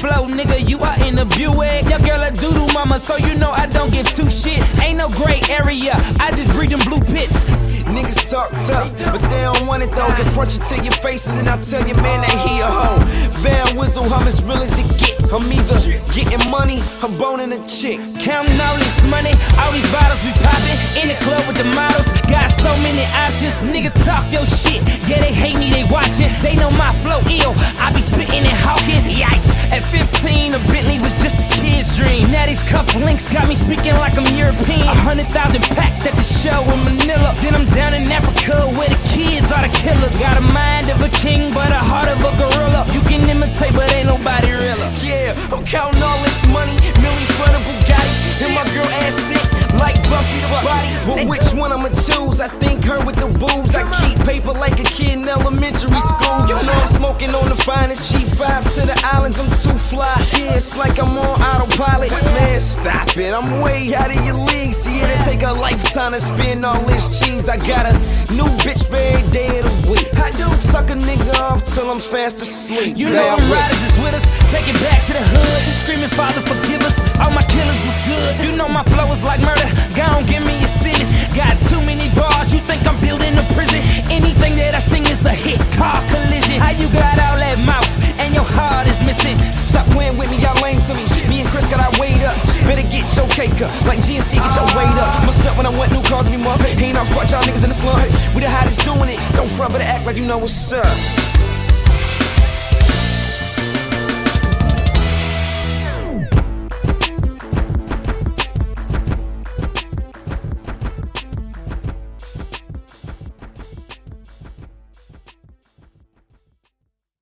flow, nigga, you are in the Buick. Your girl a doodoo mama, so you know I don't give two shits. Ain't no gray area, I just breathe in blue pits. Niggas talk tough, but they don't want it though. Confront you to your face and then I tell your man that he a hoe. Bad whistle, I'm as real as it get. I'm either getting money, I'm boning a chick. Counting all this money, all these bottles we poppin'. In the club with the models, got so many options. Nigga talk your shit, yeah they hate me, they watchin'. They know my flow ill, I be spittin' and hawkin'. Yikes, at 15 a Bentley was just a kid's dream. Now these cuff links got me speaking like I'm European. 100,000 packed at the show in Manila. Then I'm down in Africa where the kids are the killers. Got a mind of a king but a heart of a gorilla. You can imitate but ain't nobody realer. Yeah, I'm counting all this money, Millie for the Bugatti. And my girl ass thick like Buffy the body. Well, which one I'ma choose? I think her with the boobs. I keep paper like a kid in elementary school. You know I'm smoking on the finest G5 to the islands, I'm too fly. Yeah, it's like I'm on autopilot. Man, stop it, I'm way out of your league. See, it'll take a lifetime to spend all this cheese. I got a new bitch for every day of the week. I do suck a nigga off till I'm fast asleep. You know them riders is with us, take it back to the hood. Screaming, Father, forgive us. All my killers was good. You know my flow is like murder. Go on, give me a sentence. Got too many bars, you think I'm building a prison. Anything that I sing is a hit, car collision. How you got all that mouth and your heart is missing? Stop playing with me, y'all lame to me. Me and Chris got our weight up. Better get your cake up, like GNC, get your weight up. Must up when I want new cars to be more. Ain't our fuck y'all niggas in the slum. We the hottest doing it. Don't front, better act like you know what's up.